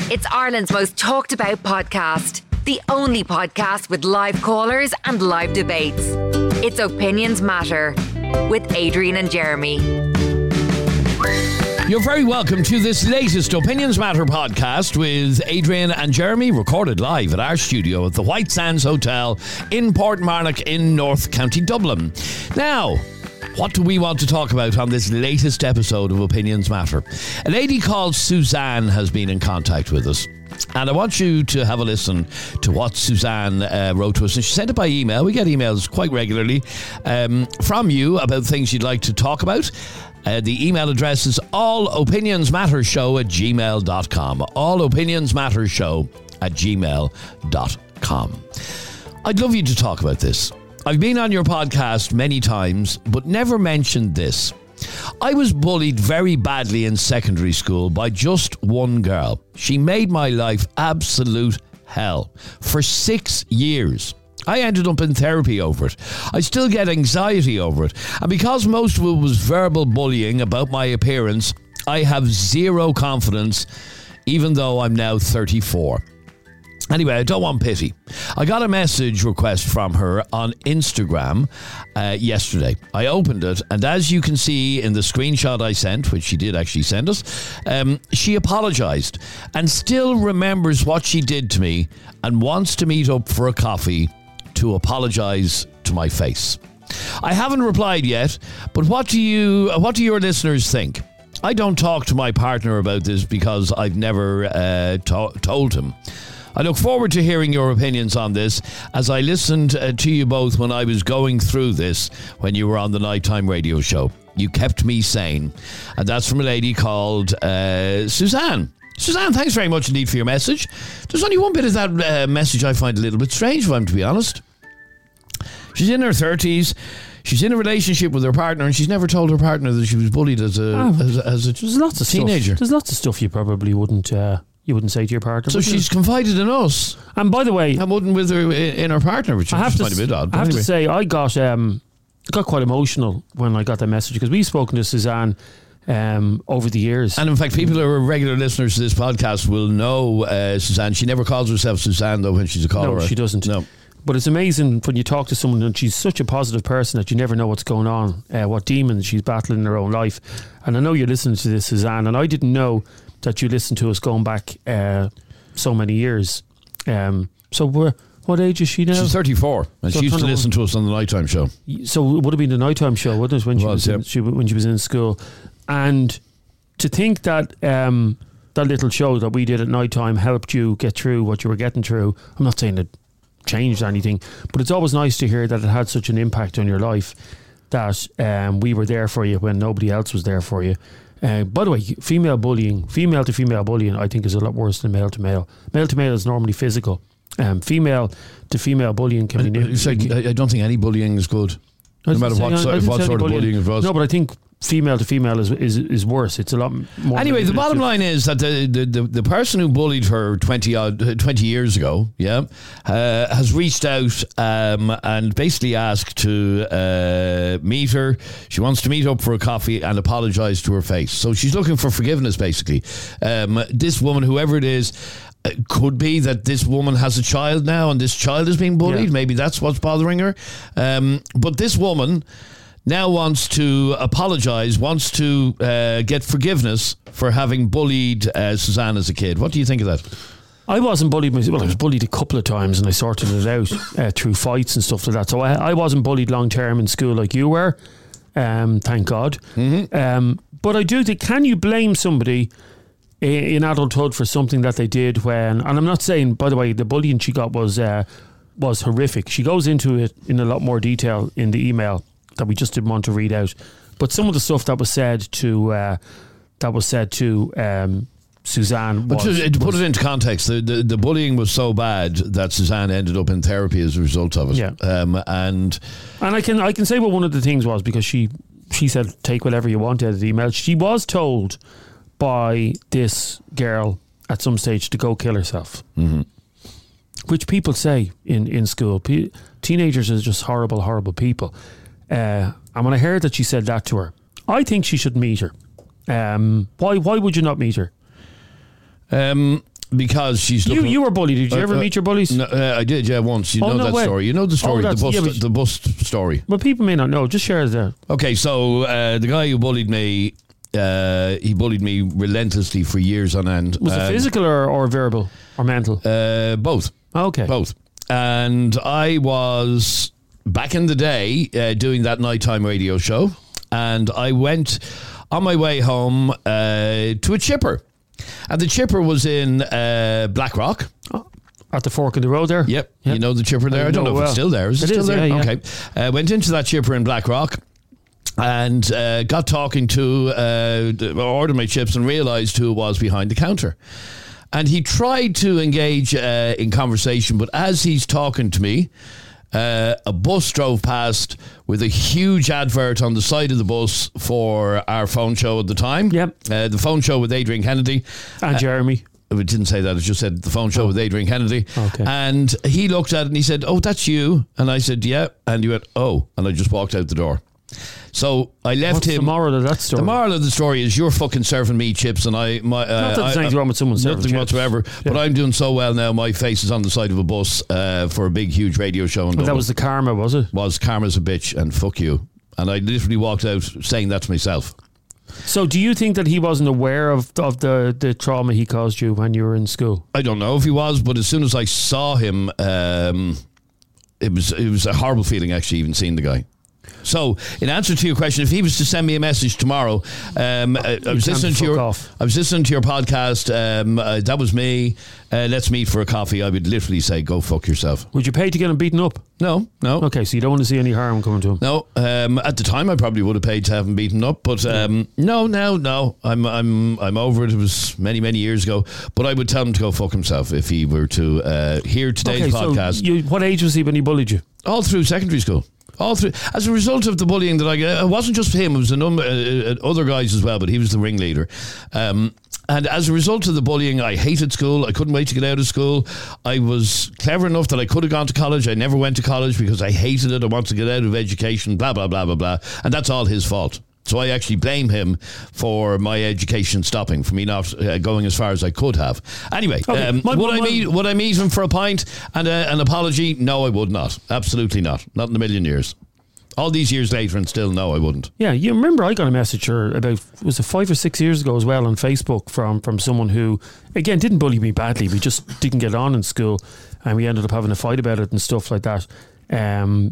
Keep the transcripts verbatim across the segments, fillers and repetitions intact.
It's Ireland's most talked about podcast. The only podcast with live callers and live debates. It's Opinions Matter with Adrian and Jeremy. You're very welcome to this latest Opinions Matter podcast with Adrian and Jeremy, recorded live at our studio at the White Sands Hotel in Portmarnock in North County Dublin. Now, what do we want to talk about on this latest episode of Opinions Matter? A lady called Suzanne has been in contact with us. And I want you to have a listen to what Suzanne uh, wrote to us. And she sent it by email. We get emails quite regularly um, from you about things you'd like to talk about. Uh, the email address is allopinionsmattershow at gmail dot com. allopinionsmattershow at gmail dot com. I'd love you to talk about this. I've been on your podcast many times, but never mentioned this. I was bullied very badly in secondary school by just one girl. She made my life absolute hell for six years. I ended up in therapy over it. I still get anxiety over it. And because most of it was verbal bullying about my appearance, I have zero confidence, even though I'm now thirty-four. Anyway, I don't want pity. I got a message request from her on Instagram uh, yesterday. I opened it, and as you can see in the screenshot I sent, which she did actually send us, um, she apologised and still remembers what she did to me and wants to meet up for a coffee to apologise to my face. I haven't replied yet, but what do you, what do your listeners think? I don't talk to my partner about this because I've never uh, to- told him. I look forward to hearing your opinions on this, as I listened uh, to you both when I was going through this when you were on the nighttime radio show. You kept me sane. And that's from a lady called uh, Suzanne. Suzanne, thanks very much indeed for your message. There's only one bit of that uh, message I find a little bit strange, if I'm to be honest. She's in her thirties. She's in a relationship with her partner, and she's never told her partner that she was bullied as a oh, as, as a there's lots of teenager. Stuff. There's lots of stuff you probably wouldn't uh, you wouldn't say to your partner. So she's confided in us. And by the way, and wouldn't with her in her partner, which I have to find a bit odd. I have anyway. to say, I got um, got quite emotional when I got that message, because we've spoken to Suzanne um, over the years. And in fact, people who are regular listeners to this podcast will know uh, Suzanne. She never calls herself Suzanne, though, when she's a caller. No, she doesn't. No. But it's amazing when you talk to someone and she's such a positive person that you never know what's going on, uh, what demons she's battling in her own life. And I know you're listening to this, Suzanne, and I didn't know that you listened to us going back uh, so many years. Um, so we're, what age is she now? She's thirty-four, and so she used to listen to us on the nighttime show. So it would have been the nighttime show, wouldn't it, when, it she, was, was in, yep. she, when she was in school? And to think that um, that little show that we did at nighttime helped you get through what you were getting through, I'm not saying it changed anything, but it's always nice to hear that it had such an impact on your life, that um, we were there for you when nobody else was there for you. Uh, by the way, female bullying, female to female bullying, I think is a lot worse than male to male. Male to male is normally physical. Um, female to female bullying can be... It's like, I don't think any bullying is good, no matter what, I, sort, I what sort of bullying it was. No, but I think female to female is is, is worse. It's a lot more. Anyway, the bottom line is that the, the, the, the person who bullied her twenty odd, twenty years ago, yeah, uh, has reached out um, and basically asked to uh, meet her. She wants to meet up for a coffee and apologise to her face. So she's looking for forgiveness, basically. Um, this woman, whoever it is, it could be that this woman has a child now and this child is being bullied. Yeah. Maybe that's what's bothering her. Um, but this woman now wants to apologise, wants to uh, get forgiveness for having bullied uh, Suzanne as a kid. What do you think of that? I wasn't bullied myself. Well, I was bullied a couple of times and I sorted it out uh, through fights and stuff like that. So I, I wasn't bullied long term in school like you were, um, thank God. Mm-hmm. Um, but I do think, can you blame somebody in adulthood for something that they did when, and I'm not saying, by the way, the bullying she got was uh, was horrific. She goes into it in a lot more detail in the email that we just didn't want to read out. But some of the stuff that was said to uh, that was said to um, Suzanne was... But to, to put it into context, the, the, the bullying was so bad that Suzanne ended up in therapy as a result of it. Yeah. Um, and and I can I can say what one of the things was, because she, she said, take whatever you want out of the email. She was told by this girl at some stage to go kill herself. Mm-hmm. Which people say in, in school. P- teenagers are just horrible, horrible people. Uh, and when I heard that she said that to her, I think she should meet her. Um, why? Why would you not meet her? Um, because she's You, looking. you were bullied. Did you Uh, ever uh, meet your bullies? No, uh, I did, yeah, once. You Oh, know no that way. story. You know the story, Oh, the that's- bus, yeah, but- the bus story. But people may not know. Just share it there. Okay, so uh, the guy who bullied me, uh, he bullied me relentlessly for years on end. Was it Um, physical or, or verbal or mental? Uh, both. Okay. Both. And I was back in the day uh, doing that nighttime radio show, and I went on my way home uh, to a chipper. And the chipper was in uh, Blackrock. At the fork in the road there? Yep. Yep. You know the chipper there? I I don't know know if well. it's still there. Is it, It still is, there? yeah, yeah. Okay. Uh, went into that chipper in Blackrock and uh, got talking to, uh, ordered my chips and realised who it was behind the counter. And he tried to engage uh, in conversation, but as he's talking to me, uh, a bus drove past with a huge advert on the side of the bus for our phone show at the time. Yep. Uh, the phone show with Adrian Kennedy. And Jeremy. It didn't say that. It just said the phone show with Adrian Kennedy. Okay. And he looked at it and he said, "Oh, that's you." And I said, "Yeah." And he went, "Oh." And I just walked out the door. So I left What's him. the moral of that story? The moral of the story is you're fucking serving me chips, and I my uh, Not that there's I- anything wrong with someone serving nothing chips. whatsoever. But Yeah. I'm doing so well now. My face is on the side of a bus uh, for a big, huge radio show in But Dublin. that was the karma, was it? was karma's a bitch, and fuck you. And I literally walked out saying that to myself. So do you think that he wasn't aware of, of the, the trauma he caused you when you were in school? I don't know if he was, but as soon as I saw him, um, it was it was a horrible feeling actually even seeing the guy. So, in answer to your question, if he was to send me a message tomorrow, um, I, I was time listening to to your, fuck off. I was listening to your podcast. Um, uh, that was me. Uh, let's meet for a coffee. I would literally say, "Go fuck yourself." Would you pay to get him beaten up? No, no, Okay, so you don't want to see any harm coming to him. no. Um, at the time, I probably would have paid to have him beaten up, but um, no, no, no. I'm, I'm, I'm over it. It was many, many years ago. But I would tell him to go fuck himself if he were to uh, hear today's Okay, podcast. so you, what age was he when he bullied you? All through secondary school. All through, as a result of the bullying that I get, it wasn't just him, it was a number uh, uh, other guys as well, but he was the ringleader. Um, and as a result of the bullying, I hated school. I couldn't wait to get out of school. I was clever enough that I could have gone to college. I never went to college because I hated it. I wanted to get out of education, blah, blah, blah, blah, blah. And that's all his fault. So I actually blame him for my education stopping, for me not uh, going as far as I could have. Anyway, Okay, um, my- would, I my- meet, would I meet him for a pint and a, an apology? No, I would not. Absolutely not. Not in a million years. All these years later and still, no, I wouldn't. Yeah, you remember I got a message or about, was it five or six years ago as well on Facebook from, from someone who, again, didn't bully me badly. We just didn't get on in school and we ended up having a fight about it and stuff like that. Um,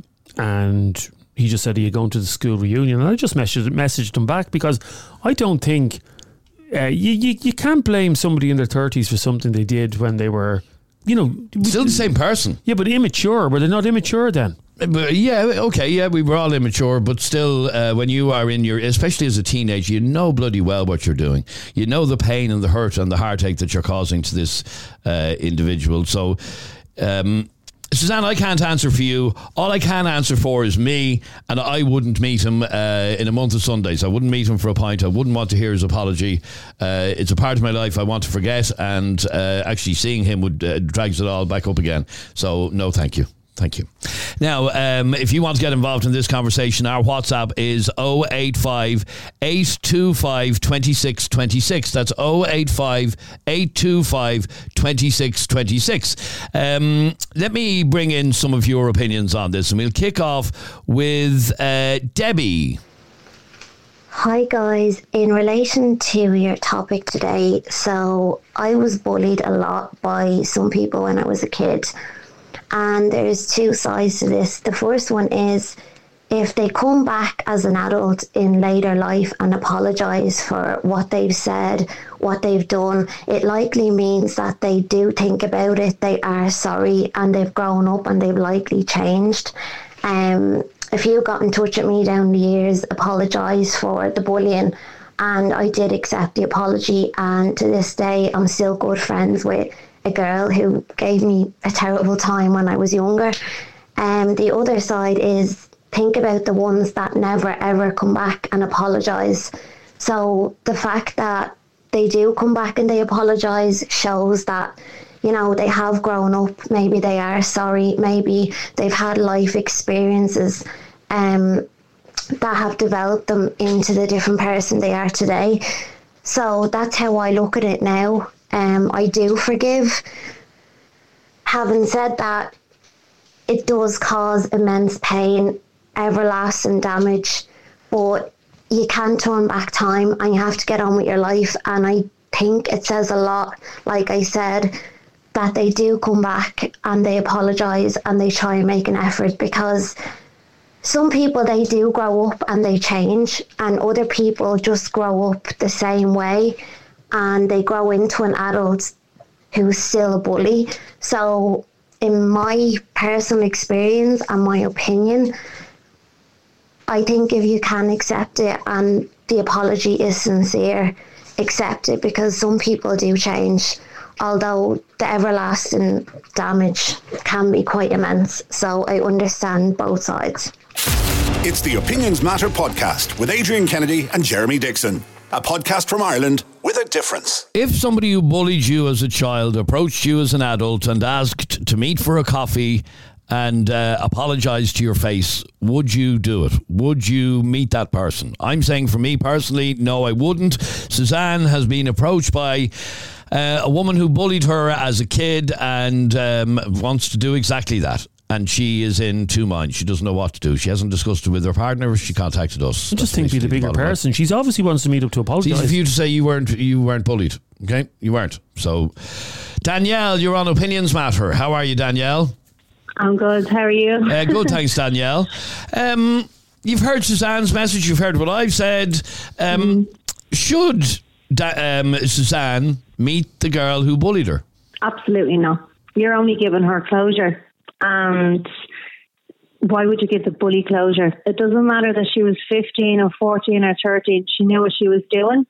and he just said, "Are you going to the school reunion?" And I just messaged, messaged him back because I don't think, uh, you, you, you can't blame somebody in their thirties for something they did when they were, you know. Still the same person. Yeah, but immature. Were they not immature then? But yeah, okay, yeah, we were all immature, but still, uh, when you are in your, especially as a teenager, you know bloody well what you're doing. You know the pain and the hurt and the heartache that you're causing to this uh, individual. So, um, Suzanne, I can't answer for you. All I can answer for is me, and I wouldn't meet him uh, in a month of Sundays. I wouldn't meet him for a pint. I wouldn't want to hear his apology. Uh, it's a part of my life I want to forget, and uh, actually seeing him would uh, drags it all back up again. So, no, thank you. Thank you. Now, um, if you want to get involved in this conversation, our WhatsApp is oh eight five, eight two five, two six two six. That's oh eight five, eight two five, two six two six. Um, let me bring in some of your opinions on this, and we'll kick off with uh, Debbie. Hi guys, in relation to your topic today, so I was bullied a lot by some people when I was a kid. And there's two sides to this. The first one is if they come back as an adult in later life and apologise for what they've said, what they've done, it likely means that they do think about it, they are sorry, and they've grown up and they've likely changed. Um, if you got in touch with me down the years, apologise for the bullying, and I did accept the apology, and to this day I'm still good friends with a girl who gave me a terrible time when I was younger. Um, the other side is think about the ones that never ever come back and apologise. So the fact that they do come back and they apologise shows that, you know, they have grown up. Maybe they are sorry. Maybe they've had life experiences um, that have developed them into the different person they are today. So that's how I look at it now. Um, I do forgive. Having said that, it does cause immense pain, everlasting damage, but you can't turn back time and you have to get on with your life. And I think it says a lot, like I said, that they do come back and they apologise and they try and make an effort, because some people, they do grow up and they change, and other people just grow up the same way and they grow into an adult who's still a bully. So in my personal experience and my opinion, I think if you can accept it and the apology is sincere, accept it, because some people do change, although the everlasting damage can be quite immense. So I understand both sides. It's the Opinions Matter podcast with Adrian Kennedy and Jeremy Dixon. A podcast from Ireland with a difference. If somebody who bullied you as a child approached you as an adult and asked to meet for a coffee and uh, apologise to your face, would you do it? Would you meet that person? I'm saying for me personally, no, I wouldn't. Suzanne has been approached by uh, a woman who bullied her as a kid and um, wants to do exactly that. And she is in two minds. She doesn't know what to do. She hasn't discussed it with her partner. She contacted us. I just think be the bigger person. She's obviously wants to meet up to apologise. It's easy for you to say you weren't you weren't bullied. Okay, you weren't. So, Danielle, you're on Opinions Matter. How are you, Danielle? I'm good. How are you? Uh, good, thanks, Danielle. Um, you've heard Suzanne's message. You've heard what I've said. Um, mm. Should da- um, Suzanne meet the girl who bullied her? Absolutely not. You're only giving her closure. And why would you give the bully closure? It doesn't matter that she was fifteen or fourteen or thirteen. She knew what she was doing.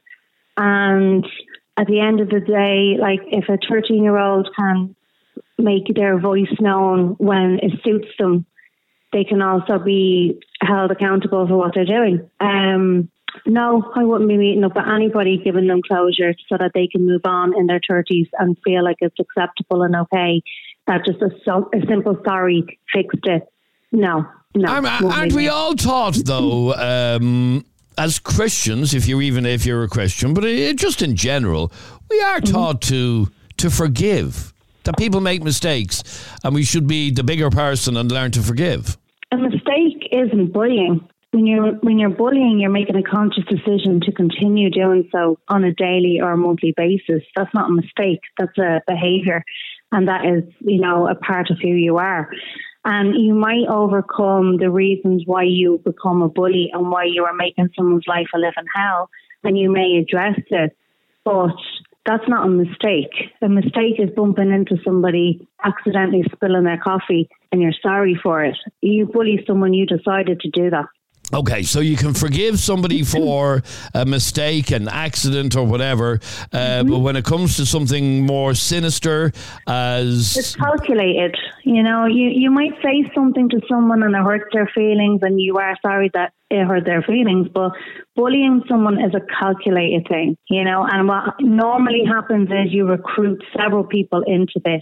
And at the end of the day, like, if a thirteen-year-old can make their voice known when it suits them, they can also be held accountable for what they're doing. Um, no, I wouldn't be meeting up with anybody, giving them closure so that they can move on in their thirties and feel like it's acceptable and okay. That just a, so, a simple sorry fixed it. No, no. Um, aren't we all taught, though, um, as Christians, if you're even if you're a Christian, but it, just in general, we are taught mm-hmm. to to forgive, that people make mistakes, and we should be the bigger person and learn to forgive. A mistake isn't bullying. When you're when you're bullying, you're making a conscious decision to continue doing so on a daily or monthly basis. That's not a mistake. That's a behaviour. And that is, you know, a part of who you are. And you might overcome the reasons why you become a bully and why you are making someone's life a living hell, and you may address it. But that's not a mistake. A mistake is bumping into somebody, accidentally spilling their coffee, and you're sorry for it. You bully someone, you decided to do that. Okay, so you can forgive somebody for a mistake, an accident or whatever, uh, mm-hmm. but when it comes to something more sinister as... It's calculated. You know, you, you might say something to someone and it hurts their feelings and you are sorry that it hurt their feelings, but bullying someone is a calculated thing, you know, and what normally happens is you recruit several people into this.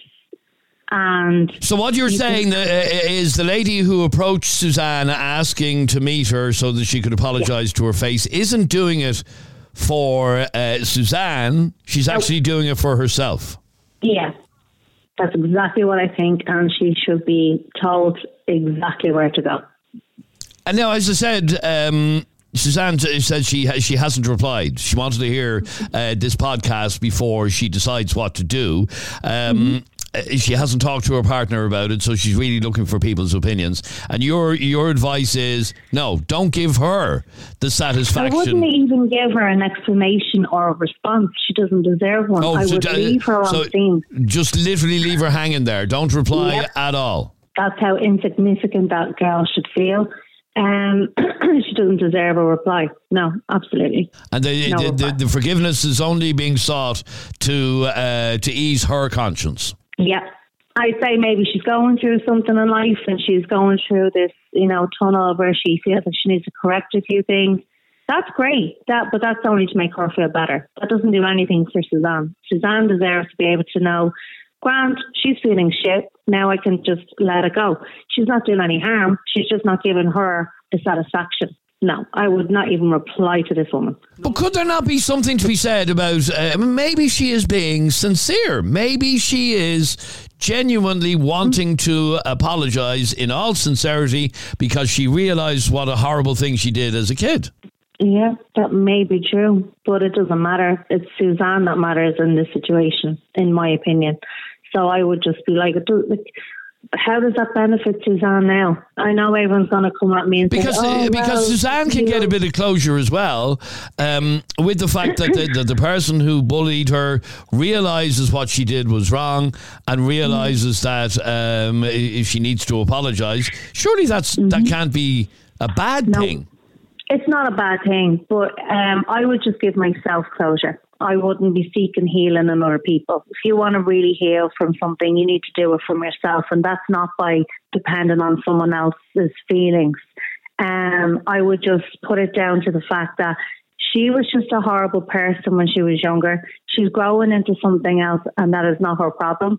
And so what you're saying can, uh, is the lady who approached Suzanne asking to meet her so that she could apologise yeah. to her face isn't doing it for uh, Suzanne. She's actually doing it for herself. Yeah, that's exactly what I think. And she should be told exactly where to go. And now, as I said, um, Suzanne said she ha- she hasn't replied. She wanted to hear uh, this podcast before she decides what to do. Um, mm-hmm. She hasn't talked to her partner about it, so she's really looking for people's opinions. And your your advice is, no, don't give her the satisfaction. I wouldn't even give her an explanation or a response. She doesn't deserve one. Oh, I so would d- leave her so on scene. Just literally leave her hanging there. Don't reply yep. at all. That's how insignificant that girl should feel. Um, she doesn't deserve a reply. No, absolutely. And the no the, the, the forgiveness is only being sought to uh, to ease her conscience. Yeah. I'd say maybe she's going through something in life and she's going through this, you know, tunnel where she feels that she needs to correct a few things. That's great. That, but that's only to make her feel better. That doesn't do anything for Suzanne. Suzanne deserves to be able to know, Grant, she's feeling shit. Now I can just let it go. She's not doing any harm. She's just not giving her the satisfaction. no, I would not even reply to this woman. But could there not be something to be said about, uh, maybe she is being sincere. Maybe she is genuinely wanting to apologise in all sincerity because she realised what a horrible thing she did as a kid. Yeah, that may be true, but it doesn't matter. It's Suzanne that matters in this situation, in my opinion. So I would just be like, it does, like how does that benefit Suzanne now? I know everyone's going to come at me and because, say, oh, because well, Suzanne can get know. a bit of closure as well um, with the fact that the, that the person who bullied her realises what she did was wrong and realises that um, if she needs to apologise, surely that's mm-hmm. that can't be a bad no, thing. It's not a bad thing, but um, I would just give myself closure. I wouldn't be seeking healing in other people. If you want to really heal from something, you need to do it from yourself, and that's not by depending on someone else's feelings. Um, I would just put it down to the fact that she was just a horrible person when she was younger. She's growing into something else, and that is not her problem.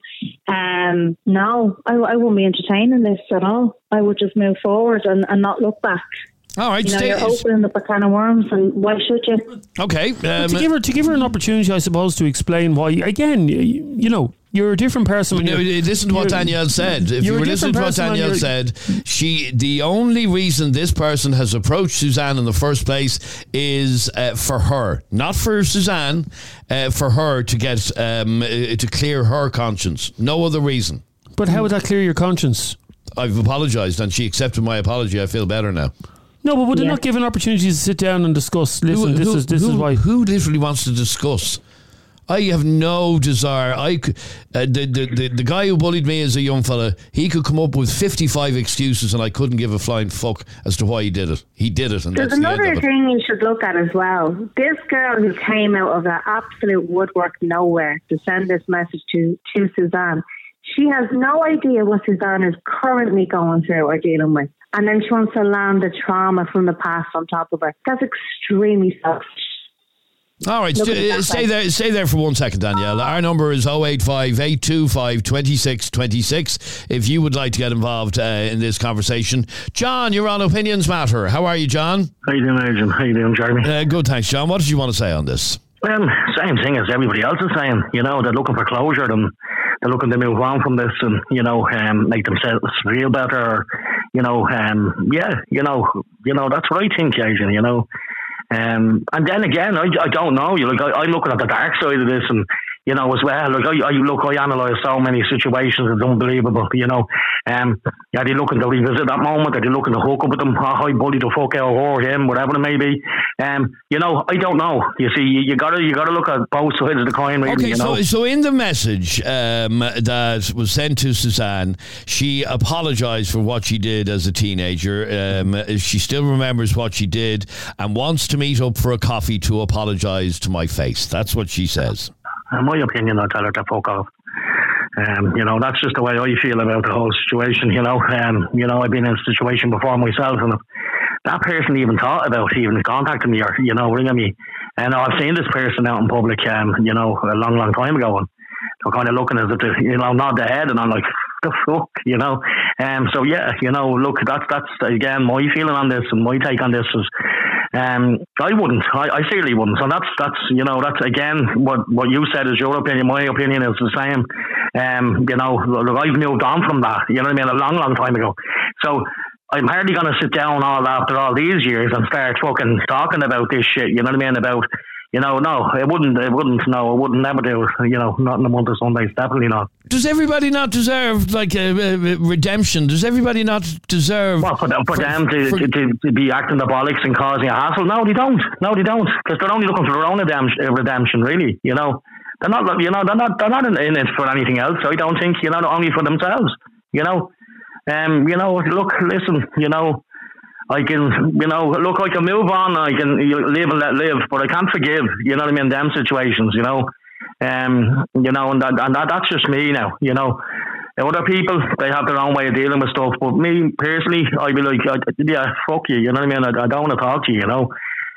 Um, no, I, I won't be entertaining this at all. I would just move forward and, and not look back. All right, you know, stay, you're opening up a can of worms, and why should you? Okay, um, to give her to give her an opportunity, I suppose, to explain why. Again, you, you know, you're a different person. No, listen to what Danielle said. If you were listening to what Danielle said, she the only reason this person has approached Suzanne in the first place is uh, for her, not for Suzanne, uh, for her to get um, uh, to clear her conscience. No other reason. But how would that clear your conscience? I've apologised, and she accepted my apology. I feel better now. No, but would yeah. they not give an opportunity to sit down and discuss? Listen, who, this who, is this who, is why. Who literally wants to discuss? I have no desire. I could, uh, the, the the the guy who bullied me as a young fella, he could come up with fifty-five excuses, and I couldn't give a flying fuck as to why he did it. He did it, and There's that's the end another of it. thing you should look at as well. This girl who came out of the absolute woodwork nowhere to send this message to to Suzanne, she has no idea what Suzanne is currently going through or dealing with. And then she wants to land the trauma from the past on top of her. That's extremely selfish. All right, st- stay there Stay there for one second, Danielle. Our number is oh eight five, eight two five, two six two six if you would like to get involved uh, in this conversation. John, you're on Opinions Matter. How are you, John? How you doing, Adrian? How you doing, Jeremy? Uh, good, thanks, John. What did you want to say on this? Um, same thing as everybody else is saying. You know, they're looking for closure and they're looking to move on from this and, you know, um, make themselves feel better. You know, um, yeah, you know, you know, that's what I think, Adrian, you know. Um, and then again, I, I don't know. You like, I, I'm looking at the dark side of this, and you know, as well. Like I, I look, I analyse so many situations. It's unbelievable. You know, um, are they looking to revisit that moment? Are they looking to hook up with them? I bully the fuck out or him, whatever it may be. Um, you know, I don't know. You see, you, you gotta, you gotta look at both sides of the coin, really. Okay, you know? so so in the message um, that was sent to Suzanne, she apologised for what she did as a teenager. Um, she still remembers what she did and wants to meet up for a coffee to apologise to my face. That's what she says. In my opinion, I'll tell her to fuck off. Um, you know, that's just the way I feel about the whole situation, you know. Um, you know, I've been in a situation before myself, and if that person even thought about even contacting me or, you know, ringing me, and I've seen this person out in public, um, you know, a long, long time ago, and they're kind of looking as if they, you know, nod their head, and I'm like, the fuck, you know. Um, so, yeah, you know, look, that's, that's again, my feeling on this and my take on this is, Um, I wouldn't. I, I seriously wouldn't. So that's that's you know that's again what, what you said is your opinion. My opinion is the same. Um, you know, look, I've moved on from that. You know what I mean? A long, long time ago. So I'm hardly going to sit down all after all these years and start fucking talking about this shit. You know what I mean? About you know, no, it wouldn't. It wouldn't. No, it wouldn't never do. You know, not in a month of Sundays. Definitely not. Does everybody not deserve like a, a redemption? Does everybody not deserve? Well, for, for, for them to, for, to, to, to be acting the bollocks and causing a hassle? No, they don't. No, they don't. Because they're only looking for their own redemption, redemption, really. You know, they're not. You know, they're not. They're not in, in it for anything else. I don't think. You know, only for themselves. You know, um, you know. Look, listen. You know. I can, you know, look, I can move on, I can live and let live, but I can't forgive, you know what I mean, them situations, you know, um, you know, and, that, and that, that's just me now, you know. Other people, they have their own way of dealing with stuff, but me, personally, I'd be like, yeah, fuck you, you know what I mean, I, I don't want to talk to you, you know.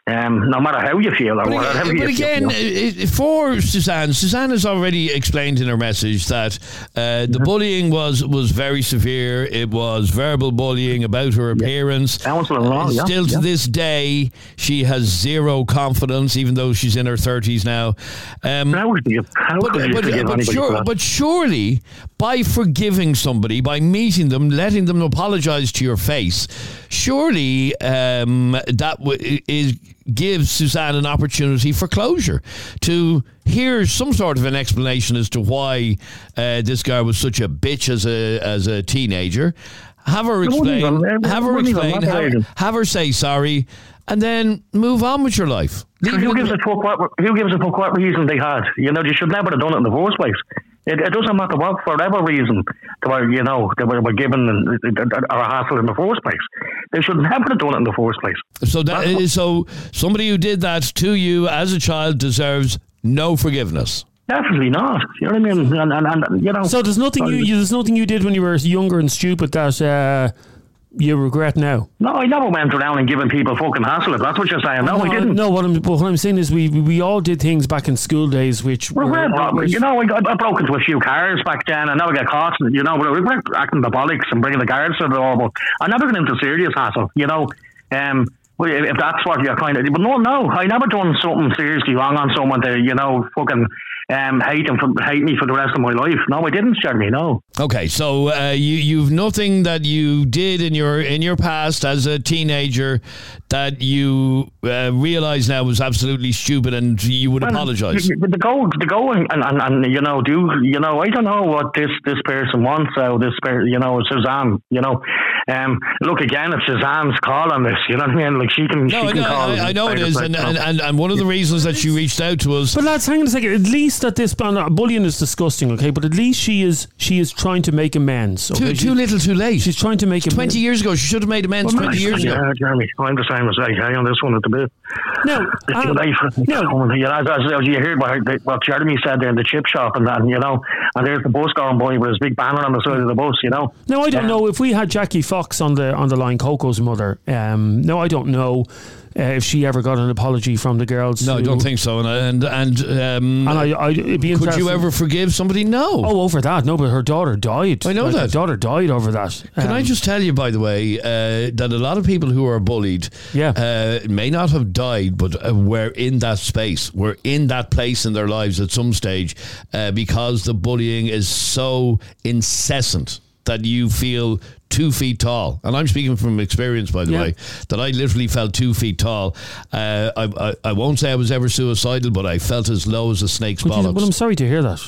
Um, no matter how you feel or But, whatever again, but you again, feel. uh, for Suzanne, Suzanne has already explained in her message that uh, the bullying was, was very severe. It was verbal bullying about her appearance. Yeah. Uh, yeah. Still to yeah. this day, she has zero confidence, even though she's in her thirties now. Um, how could you, how but, could you but, forgive but, anybody sure, for that? but surely, by forgiving somebody, by meeting them, letting them apologise to your face, surely um, that w- is gives Suzanne an opportunity for closure, to hear some sort of an explanation as to why uh, this girl was such a bitch as a as a teenager. Have her explain. Even, have her explain. Have, have her say sorry, and then move on with your life. Who gives a fuck what? Who gives a fuck what reason they had? You know, they should never have done it in the first place. It, it doesn't matter what, for whatever reason, they were, you know, they were, were given or a hassle in the first place. They should never have done it in the first place. So that is, so somebody who did that to you as a child deserves no forgiveness. Definitely not. You know what I mean? And, and, and you know. So there's nothing you, you there's nothing you did when you were younger and stupid that uh, you regret now. No, I never went around and giving people fucking hassle. If that's what you're saying. No, no I didn't. No, what I'm what I'm saying is we we all did things back in school days which Well, were, we're, were you know, I, got, I broke into a few cars back then. I never got caught. You know, we were acting the bollocks and bringing the guards to the door. But I never got into serious hassle. You know, um, well, if, if that's what you're kind of. But no, no, I never done something seriously wrong on someone to, you know, fucking. Um, hate them for, hate me for the rest of my life. No, I didn't, Jeremy. No. Okay, so uh, you you've nothing that you did in your in your past as a teenager that you uh, realise now was absolutely stupid, and you would well, apologise. The go, the go, and, and, and you know, do you know? I don't know what this this person wants. So this, you know, Suzanne. You know, um, look again. It's Suzanne's call on this. You know what I mean? Like she can. No, she I can know, call I, I know it is, and, and, and, and one of the reasons that she reached out to us. But lads, hang on a second. At least that this bullying is disgusting, okay? But at least she is she is trying to make amends. Okay? Too, too little, too late. She's trying to make amends. Twenty years ago, she should have made amends. Well, twenty years yeah, ago. Jeremy, I'm the same as I on this one at the bit. No, it's uh, too late for no. You know, as, as you heard what, what Jeremy said there in the chip shop and that, you know, and there's the bus going by with his big banner on the side of the bus. You know. No, I don't um, know if we had Jackie Fox on the on the line, Coco's mother. Um, no, I don't know. Uh, if she ever got an apology from the girls. No, who, I don't think so. And and and, um, and I, I, it'd be could you ever forgive somebody? No. Oh, over that? No, but her daughter died. I know like, that. Her daughter died over that. Can um, I just tell you, by the way, uh, that a lot of people who are bullied yeah. uh, may not have died, but uh, were in that space, were in that place in their lives at some stage uh, because the bullying is so incessant that you feel two feet tall. And I'm speaking from experience, by the yeah. way, that I literally felt two feet tall. Uh, I, I, I won't say I was ever suicidal, but I felt as low as a snake's well, bollocks. Well, I'm sorry to hear that.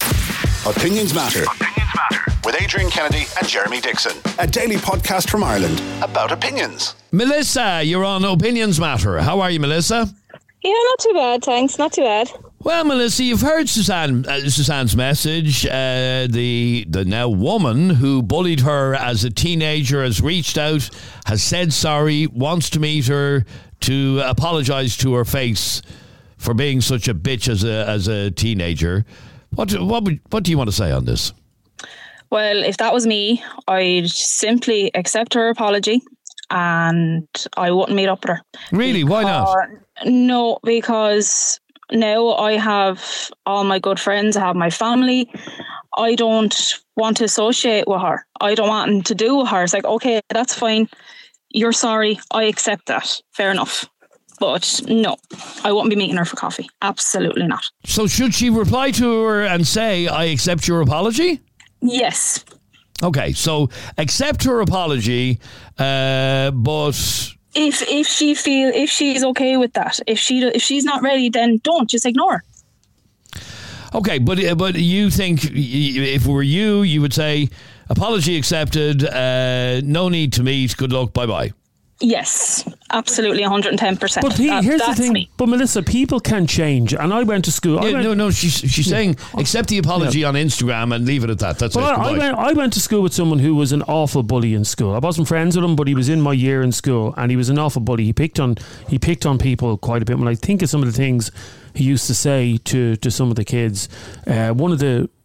Opinions Matter. Opinions Matter. With Adrian Kennedy and Jeremy Dixon. A daily podcast from Ireland about opinions. Melissa, you're on Opinions Matter. How are you, Melissa? Yeah, not too bad, thanks. Not too bad. Well, Melissa, you've heard Suzanne, uh, Suzanne's message. Uh, the the now woman who bullied her as a teenager has reached out, has said sorry, wants to meet her to apologise to her face for being such a bitch as a as a teenager. What what would, what do you want to say on this? Well, if that was me, I'd simply accept her apology and I wouldn't meet up with her. Really? Why not? No, because now I have all my good friends, I have my family. I don't want to associate with her. I don't want anything to do with her. It's like, okay, that's fine. You're sorry. I accept that. Fair enough. But no, I won't be meeting her for coffee. Absolutely not. So should she reply to her and say, I accept your apology? Yes. Okay, so accept her apology, uh, but if if she feel if she's okay with that, if she if she's not ready, then don't, just ignore her. Okay, but but you think if it were you, you would say apology accepted, uh, no need to meet, good luck, bye bye. Yes, absolutely, one hundred ten percent. But he, that, here's the thing. Me. But Melissa, people can change, and I went to school. Yeah, I went, no, no, she's she's yeah. saying accept the apology yeah. on Instagram and leave it at that. That's well, it. I, I went. I went to school with someone who was an awful bully in school. I wasn't friends with him, but he was in my year in school, and he was an awful bully. He picked on he picked on people quite a bit. When I think of some of the things he used to say to to some of the kids, uh, one of the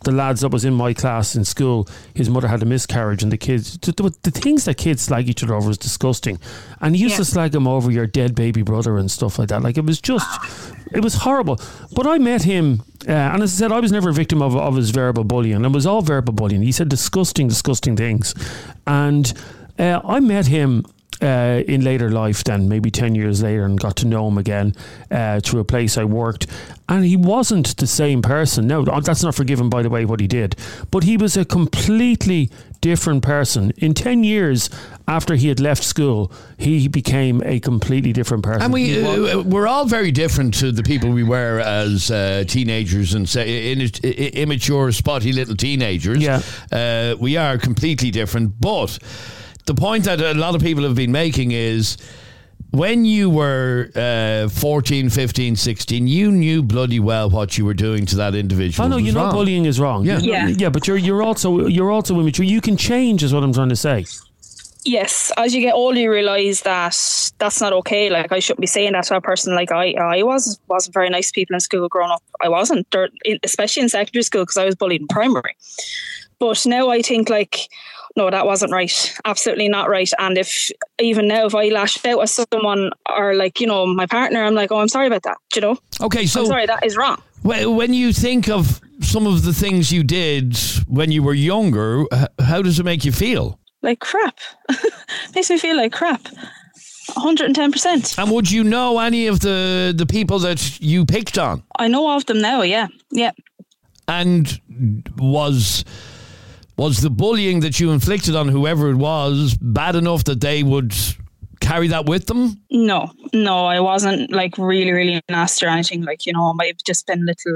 the lads that was in my class in school, his mother had a miscarriage, and the kids, the, the, the things that kids slag each other over is disgusting. And he used yeah. to slag him over your dead baby brother and stuff like that. Like, it was just, it was horrible. But I met him, uh, and as I said, I was never a victim of, of his verbal bullying. It was all verbal bullying. He said disgusting, disgusting things. And uh, I met him Uh, in later life, then maybe ten years later, and got to know him again uh, through a place I worked, and he wasn't the same person. No, that's not forgiven, by the way, what he did, but he was a completely different person. In ten years after he had left school, he became a completely different person. And we, uh, we're all very different to the people we were as uh, teenagers and say, in, in, immature, spotty little teenagers. Yeah. Uh, we are completely different, but the point that a lot of people have been making is when you were uh, fourteen, fifteen, sixteen, you knew bloody well what you were doing to that individual. Oh no, you know wrong. bullying is wrong. Yeah. yeah, yeah, but you're you're also you're also immature. You can change, is what I'm trying to say. Yes, as you get older, you realise that that's not okay. Like, I shouldn't be saying that to a person. Like, I, I was wasn't very nice to people in school growing up. I wasn't, especially in secondary school, because I was bullied in primary. But now I think, like, no, that wasn't right. Absolutely not right. And if even now, if I lashed out at someone or, like, you know, my partner, I'm like, oh, I'm sorry about that. Do you know? Okay, so I'm sorry, that is wrong. When you think of some of the things you did when you were younger, how does it make you feel? Like crap. Makes me feel like crap. one hundred ten percent. And would you know any of the, the people that you picked on? I know of them now, yeah. Yeah. And was was the bullying that you inflicted on whoever it was bad enough that they would carry that with them? No, no, I wasn't like really, really nasty or anything. Like, you know, I might have just been little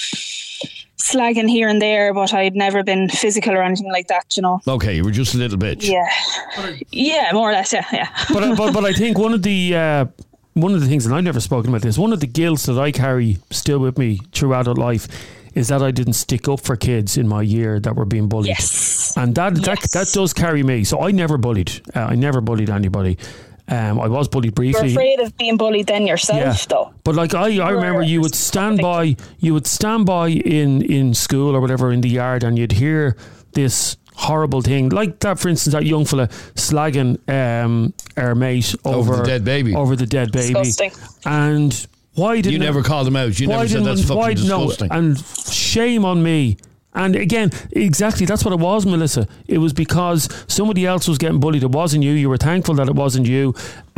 slagging here and there, but I'd never been physical or anything like that, you know. Okay, you were just a little bitch. Yeah. Yeah, more or less, yeah, yeah. But, but, but I think one of the... Uh, one of the things, and I've never spoken about this, one of the guilts that I carry still with me through adult life is that I didn't stick up for kids in my year that were being bullied. Yes. And that yes. that, that does carry me. So I never bullied. Uh, I never bullied anybody. Um, I was bullied briefly. You're afraid of being bullied then yourself, yeah. though. But like I, I remember you would stand by, you would stand by in, in school or whatever in the yard, and you'd hear this horrible thing, like that, for instance, that young fella slagging um, our mate over, over the dead baby. Over the dead baby. Disgusting. And why didn't you never called him out? You never said that's fucking why, disgusting. No, and shame on me. And again, exactly, that's what it was, Melissa. It was because somebody else was getting bullied. It wasn't you. You were thankful that it wasn't you,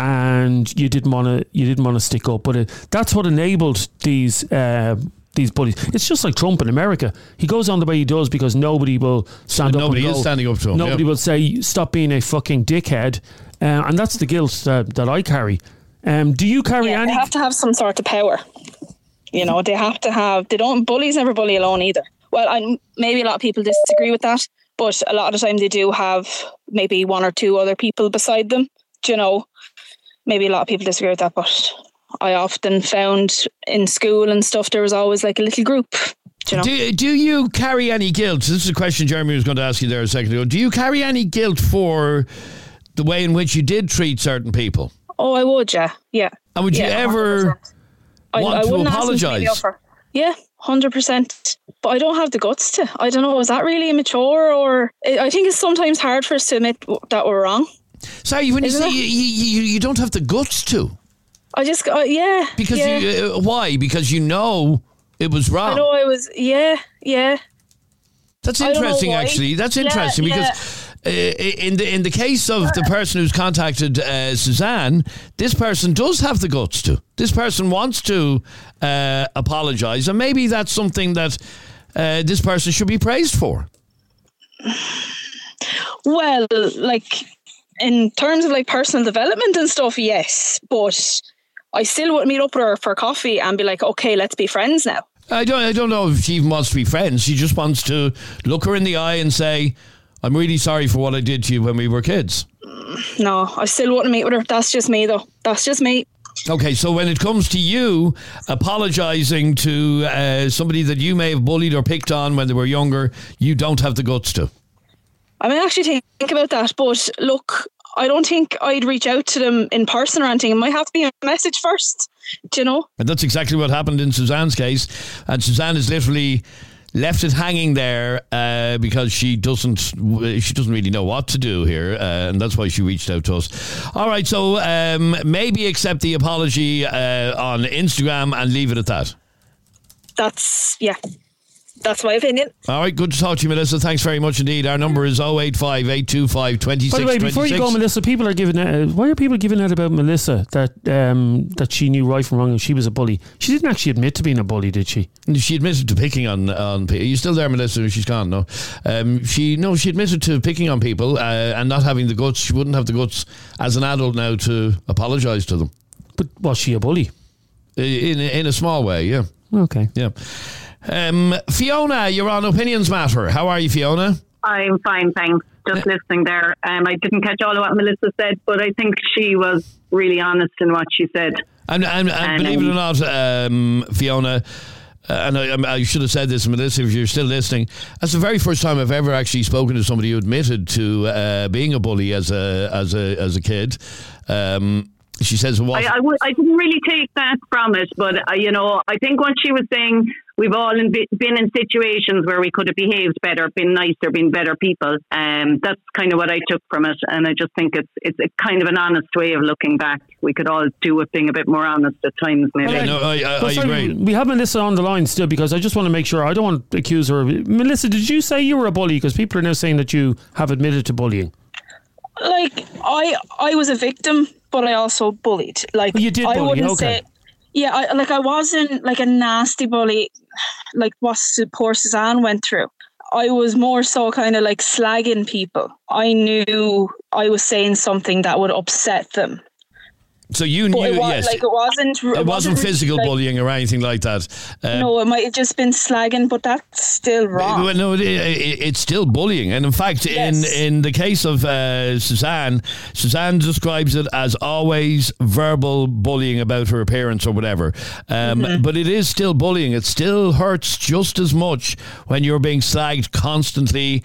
and you didn't want to. You didn't want to stick up. But it, that's what enabled these. Uh, These bullies. It's just like Trump in America. He goes on the way he does because nobody will stand nobody up. Nobody is standing up to him. Nobody yeah. will say, "Stop being a fucking dickhead," uh, and that's the guilt that, that I carry. Um, do you carry yeah, any? They have to have some sort of power. You know, they have to have. They don't. Bullies never bully alone either. Well, I, maybe a lot of people disagree with that, but a lot of the time they do have maybe one or two other people beside them. Do you know? Maybe a lot of people disagree with that, but I often found in school and stuff there was always like a little group. Do you know? Do, do you carry any guilt? This is a question Jeremy was going to ask you there a second ago. Do you carry any guilt for the way in which you did treat certain people? Oh, I would, yeah. Yeah. And would yeah, you ever I, want I to wouldn't apologise? ask them to yeah, one hundred percent. But I don't have the guts to. I don't know, is that really immature? Or I think it's sometimes hard for us to admit that we're wrong. Sorry, when you Isn't say you, you, you don't have the guts to. I just, uh, yeah. Because yeah. you, uh, why? Because you know it was wrong. I know I was, yeah, yeah. That's interesting, actually. That's interesting yeah, because yeah. uh, in the in the case of the person who's contacted uh, Suzanne, this person does have the guts to. This person wants to uh, apologise, and maybe that's something that uh, this person should be praised for. Well, like in terms of like personal development and stuff, yes, but I still wouldn't meet up with her for coffee and be like, okay, let's be friends now. I don't I don't know if she even wants to be friends. She just wants to look her in the eye and say, I'm really sorry for what I did to you when we were kids. No, I still wouldn't meet with her. That's just me, though. That's just me. Okay, so when it comes to you apologising to uh, somebody that you may have bullied or picked on when they were younger, you don't have the guts to. I mean, actually think, think about that, but look, I don't think I'd reach out to them in person or anything. It might have to be a message first, do you know? And that's exactly what happened in Suzanne's case. And Suzanne is literally left it hanging there uh, because she doesn't she doesn't really know what to do here, uh, and that's why she reached out to us. All right, so um, maybe accept the apology uh, on Instagram and leave it at that. That's, yeah. That's my opinion. All right, good to talk to you, Melissa. Thanks very much indeed. Our number is oh eight five, eight two five, two six two six. By the way, before you go, Melissa, people are giving out, why are people giving out about Melissa that um, that she knew right from wrong and she was a bully? She didn't actually admit to being a bully, did she? She admitted to picking on on people. Are you still there, Melissa? She's gone. No, um, she no, she admitted to picking on people uh, and not having the guts. She wouldn't have the guts as an adult now to apologise to them. But was she a bully? In in a small way, yeah. Okay, yeah. Um, Fiona, you're on Opinions Matter. How are you, Fiona? I'm fine, thanks. Just uh, listening there. Um, I didn't catch all of what Melissa said, but I think she was really honest in what she said. And, and, and, and believe um, it or not, um, Fiona, uh, and I, I should have said this, Melissa, if you're still listening, that's the very first time I've ever actually spoken to somebody who admitted to uh, being a bully as a as a as a kid. Um, She says it was. I, I, w- I didn't really take that from it, but uh, you know, I think what she was saying, we've all in, been in situations where we could have behaved better, been nicer, been better people. Um, that's kind of what I took from it, and I just think it's it's a kind of an honest way of looking back. We could all do with being a bit more honest at times, maybe. Yeah, no, I, I, well, I sorry, agree. We have Melissa on the line still because I just want to make sure I don't want to accuse her. Of, Melissa, did you say you were a bully? Because people are now saying that you have admitted to bullying. Like I, I was a victim, but I also bullied. Like well, you did bully, I wouldn't okay. say, yeah, I, like I wasn't like a nasty bully, like what poor Suzanne went through. I was more so kind of like slagging people. I knew I was saying something that would upset them. So you knew, it was, yes. Like it wasn't. It, it wasn't, wasn't physical like, bullying or anything like that. Um, no, it might have just been slagging, but that's still wrong. Well, no, it, it, it's still bullying, and in fact, yes. in in the case of uh, Suzanne, Suzanne describes it as always verbal bullying about her appearance or whatever. Um, mm-hmm. But it is still bullying. It still hurts just as much when you're being slagged constantly.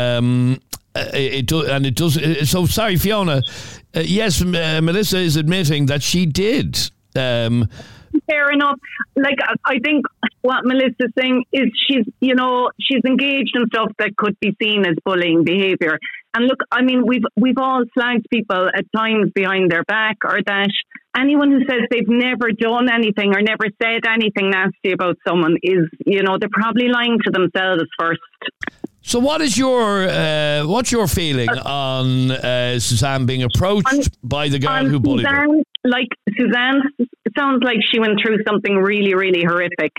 Um, It, it do, and it does. So sorry, Fiona. Uh, yes, uh, Melissa is admitting that she did. Um, Fair enough. Like I think what Melissa's saying is she's, you know, she's engaged in stuff that could be seen as bullying behaviour. And look, I mean, we've we've all slagged people at times behind their back, or that anyone who says they've never done anything or never said anything nasty about someone is, you know, they're probably lying to themselves first. So what is your uh, what's your feeling on uh, Suzanne being approached on, by the girl who bullied Suzanne, her? Like Suzanne sounds like she went through something really, really horrific.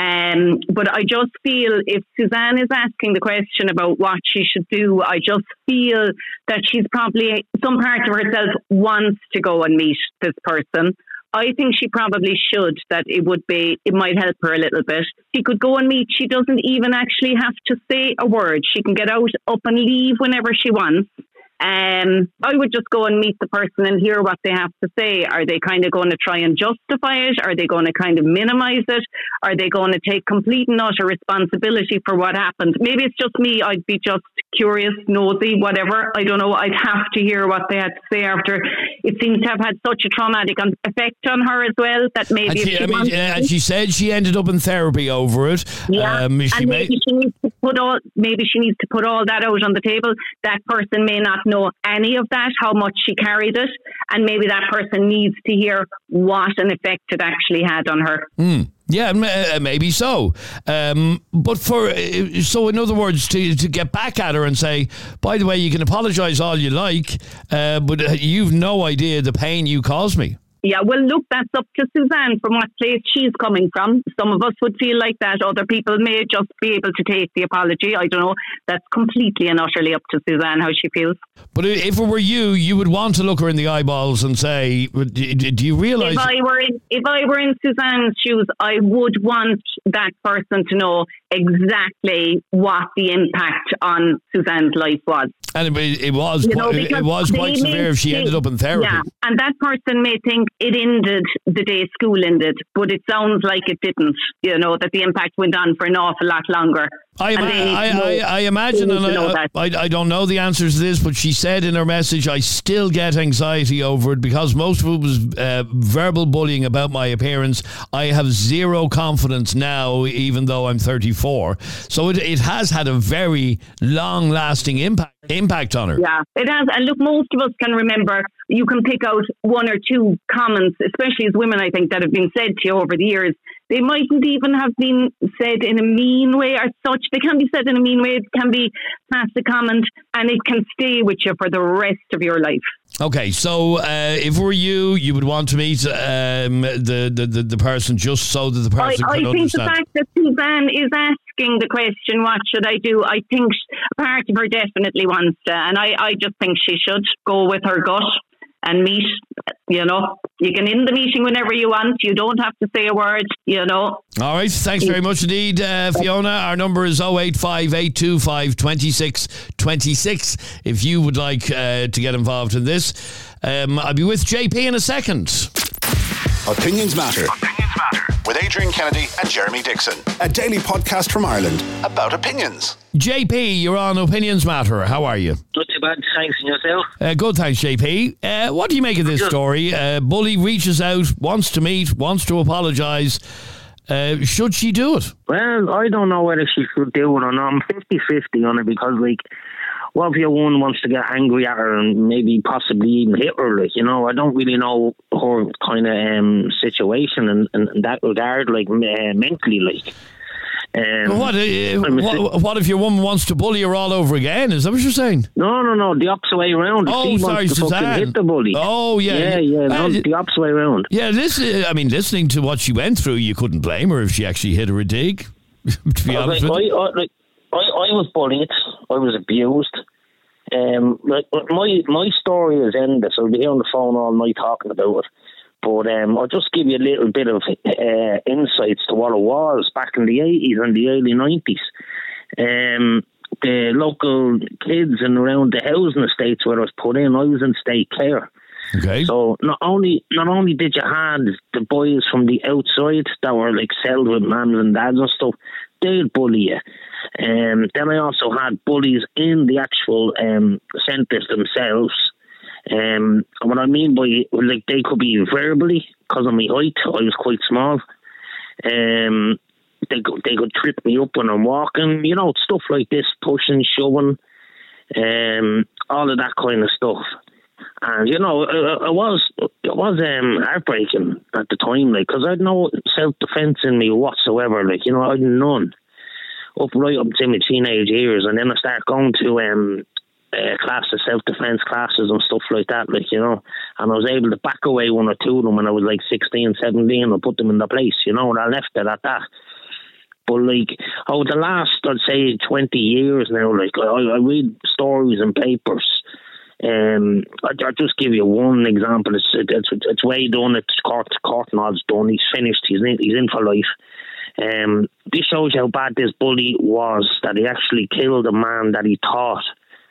Um, but I just feel if Suzanne is asking the question about what she should do, I just feel that she's probably, some part of herself wants to go and meet this person. I think she probably should, that it would be, it might help her a little bit. She could go and meet, she doesn't even actually have to say a word. She can get out, up and leave whenever she wants. Um, I would just go and meet the person and hear what they have to say. Are they kind of going to try and justify it? Are they going to kind of minimize it? Are they going to take complete and utter responsibility for what happened? Maybe it's just me. I'd be just curious, nosy, whatever. I don't know. I'd have to hear what they had to say after. It seems to have had such a traumatic effect on her as well that maybe. And she, if she, I mean, uh, and she said she ended up in therapy over it. Yeah, um, she and maybe may- she needs to put all. Maybe she needs to put all that out on the table. That person may not know any of that, how much she carried it, and maybe that person needs to hear what an effect it actually had on her. Mm. Yeah, maybe so. Um, but for so, in other words, to to get back at her and say, by the way, you can apologise all you like, uh, but you've no idea the pain you caused me. Yeah, well, look, that's up to Suzanne from what place she's coming from. Some of us would feel like that. Other people may just be able to take the apology. I don't know. That's completely and utterly up to Suzanne how she feels. But if it were you, you would want to look her in the eyeballs and say, do you realise... If I were in, if I were in Suzanne's shoes, I would want that person to know exactly what the impact on Suzanne's life was. And it, it was, you know, it was quite severe if she ended up in therapy. Yeah, and that person may think it ended the day school ended, but it sounds like it didn't, you know, that the impact went on for an awful lot longer. I, And I, they need I, to know- I, I imagine, they and need to know I, that. I, I don't know the answers to this, but she said in her message, I still get anxiety over it because most of it was uh, verbal bullying about my appearance. I have zero confidence now, even though I'm thirty-four. So it, it has had a very long-lasting impact impact on her. Yeah, it has. And look, most of us can remember, you can pick out one or two comments, especially as women, I think, that have been said to you over the years. They mightn't even have been said in a mean way or such. They can be said in a mean way. It can be past a comment, and it can stay with you for the rest of your life. Okay, so uh, if it were you, you would want to meet um, the, the, the, the person just so that the I, person I could think understand. the fact that Suzanne is asking the question, what should I do? I think a part of her definitely wants to, and I, I just think she should go with her gut and meet. You know, you can end the meeting whenever you want. You don't have to say a word, you know. All right, thanks very much indeed, uh, Fiona. Our number is oh eight five, eight two five, two six two six if you would like uh, to get involved in this. Um, I'll be with J P in a second. Opinions Matter. Opinions Matter. With Adrian Kennedy and Jeremy Dixon. A daily podcast from Ireland about opinions. J P, you're on Opinions Matter. How are you? Not too bad, thanks, and yourself? Uh, good, thanks, J P. Uh, what do you make of this story? Uh, bully reaches out, wants to meet, wants to apologise. Uh, should she do it? Well, I don't know whether she should do it or not. I'm fifty-fifty on it because, like, what if your one wants to get angry at her and maybe possibly even hit her? Like, you know, I don't really know her kind of um, situation in, in, in that regard, like, uh, mentally, like. Um, what, uh, what, what if your woman wants to bully her all over again? Is that what you're saying? No, no, no. The opposite way around. If Oh, she sorry, wants to Suzanne. fucking hit the bully. Oh, yeah. Yeah, yeah. No, Uh, the opposite way around. Yeah, this, uh, I mean, listening to what she went through, you couldn't blame her if she actually hit her a dig, to be I, honest like, with you. I, I, like, I, I was bullied. I was abused. Um, like my my story is endless. I'll be here on the phone all night talking about it. But um, I'll just give you a little bit of uh, insights to what it was back in the eighties and the early nineties. Um, the local kids and around the housing estates where I was put in, I was in state care. Okay. So not only not only did you have the boys from the outside that were like settled with mums and dads and stuff, they'd bully you. Um, then I also had bullies in the actual um, centres themselves. Um, and what I mean by, like, they could be verbally, because of my height, I was quite small. Um, they, could- they could trip me up when I'm walking, you know, stuff like this, pushing, shoving, um, all of that kind of stuff. And, you know, it, it was it was um, heartbreaking at the time, like, because I had no self-defence in me whatsoever, like, you know, I had none. Up right up to my teenage years, and then I started going to um, uh, classes, self-defence classes and stuff like that, like, you know, and I was able to back away one or two of them when I was like sixteen, seventeen, and put them in the place, you know, and I left it at that. But, like, over the last, I'd say, twenty years now, like, I, I read stories in papers. Um, I, I'll just give you one example. It's it's, it's way done. It's court, court and all's done. He's finished. He's in, he's in for life. Um, this shows you how bad this bully was, that he actually killed a man that he thought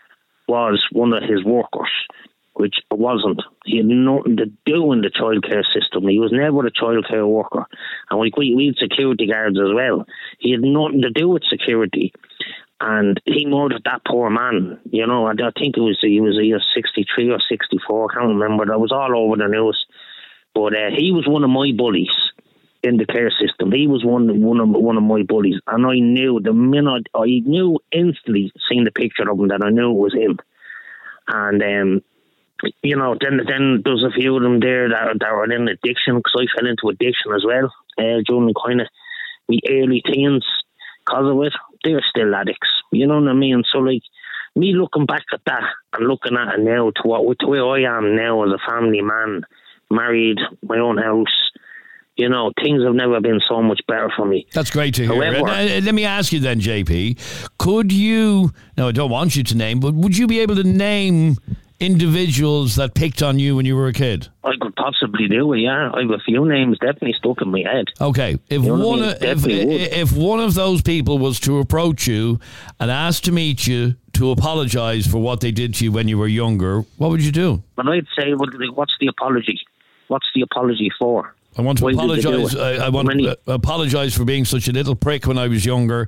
was one of his workers, which it wasn't. He had nothing to do in the childcare system. He was never a childcare worker. And we, we had security guards as well. He had nothing to do with security. And he murdered that poor man. You know, I, I think it was he was either sixty-three or sixty-four. I can't remember. That was all over the news. But uh, he was one of my bullies in the care system. He was one one of one of my bullies, and I knew the minute I knew instantly, seeing the picture of him, that I knew it was him. And um, you know, then then there's a few of them there that that were in addiction, because I fell into addiction as well uh, during kind of my early teens. Because of it, they're still addicts. You know what I mean? So, like, me looking back at that and looking at it now to what to where I am now as a family man, married, my own house. You know, things have never been so much better for me. That's great to hear. However, and, uh, let me ask you then, J P, could you, no, I don't want you to name, but would you be able to name individuals that picked on you when you were a kid? I could possibly do it, yeah. I have a few names definitely stuck in my head. Okay. If You know what one I mean? of, if, Definitely would. if one of those people was to approach you and ask to meet you to apologise for what they did to you when you were younger, what would you do? But I'd say, well, like, what's the apology? What's the apology for? I want to Why did they do apologise. it? I, I want Many- to uh, apologise for being such a little prick when I was younger,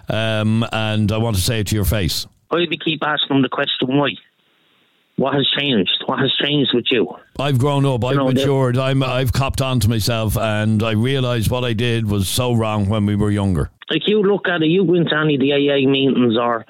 um, and I want to say it to your face. Why do you keep asking them the question why? What has changed? What has changed with you? I've grown up. I've You know, the- matured. I'm, I've copped on to myself, and I realised what I did was so wrong when we were younger. Like, you look at it, you go into any of the A A meetings or